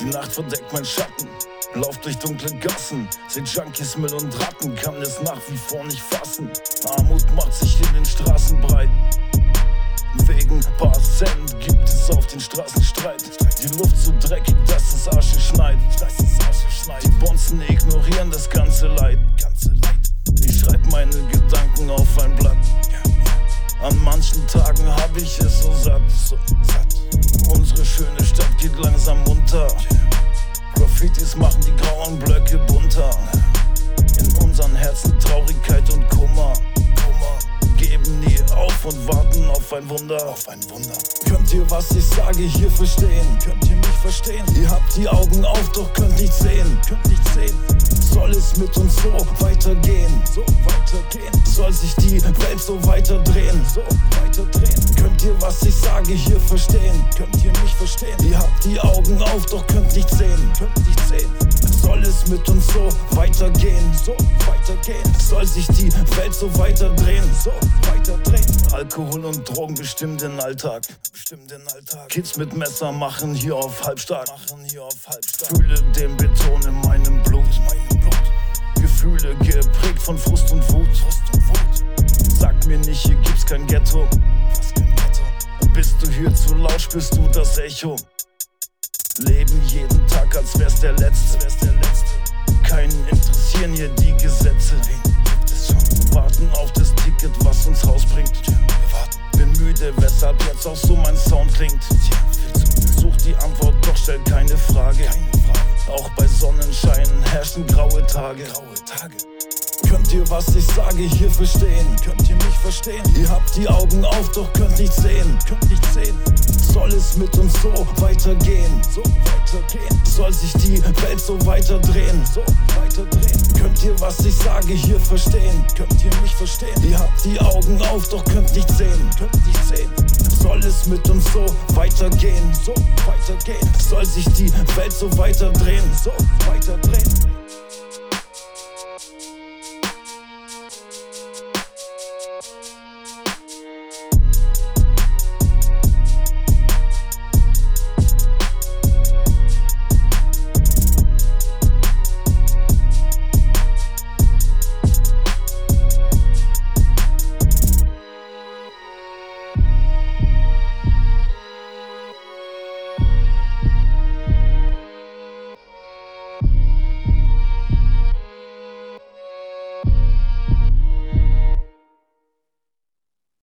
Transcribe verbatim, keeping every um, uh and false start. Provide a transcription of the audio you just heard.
Die Nacht verdeckt mein Schatten, lauf durch dunkle Gassen, seh Junkies, Müll und Ratten, kann es nach wie vor nicht fassen. Armut macht sich in den Straßen breit, wegen paar Cent gibt es auf den Straßen Streit. Die Luft so dreckig, dass es Asche schneit. Die Bonzen ignorieren das ganze Leid. Ich schreib meine Gedanken auf ein Blatt. An manchen Tagen hab ich es so satt. Unsere schöne Stadt geht langsam unter. Graffitis machen die grauen Blöcke bunter. In unseren Herzen Traurigkeit und Kummer. Geben nie auf und warten auf ein Wunder. Auf ein Wunder. Könnt ihr, was ich sage, hier verstehen? Könnt ihr mich verstehen? Ihr habt die Augen auf, doch könnt nicht sehen. Könnt nicht sehen. Soll es mit uns so weitergehen? So weitergehen. Soll sich die Welt so weiterdrehen? So weiterdrehen. Könnt ihr, was ich sage, hier verstehen? Könnt ihr mich verstehen? Ihr habt die Augen auf, doch könnt nicht sehen. Könnt nicht sehen. Soll es mit uns so weitergehen? So weitergehen. Soll sich die Welt so weiterdrehen? So weiterdrehen. Alkohol und Drogen bestimmen den Alltag. Bestimmen den Alltag. Kids mit Messer machen hier auf halbstark. Machen hier auf halbstark. Fühle den Beton in meinem Blut. Meinem Blut. Gefühle geprägt von Frust und Wut. Frust und Wut. Sag mir nicht, hier gibt's kein Ghetto. Was kein Ghetto? Bist du hier zu laut, spürst du das Echo? Leben jeden Tag, als wär's der letzte. Wär's der letzte. Keinen interessieren hier die Gesetze. Warten auf das Ticket, was uns rausbringt. Bin müde, weshalb jetzt auch so mein Sound klingt. Such die Antwort, doch stell keine Frage. Auch bei Sonnenschein herrschen graue Tage. Könnt ihr, was ich sage, hier verstehen? Könnt ihr mich verstehen? Ihr habt die Augen auf, doch könnt nicht sehen. Könnt nicht sehen. Soll es mit uns so weitergehen? So weitergehen. Soll sich die Welt so weiterdrehen? So weiterdrehen. Könnt ihr, was ich sage, hier verstehen? Könnt ihr mich verstehen? Ihr habt die Augen auf, doch könnt nicht sehen. Könnt nicht sehen. Soll es mit uns so weitergehen? So weitergehen. Soll sich die Welt so weiterdrehen? So weiterdrehen.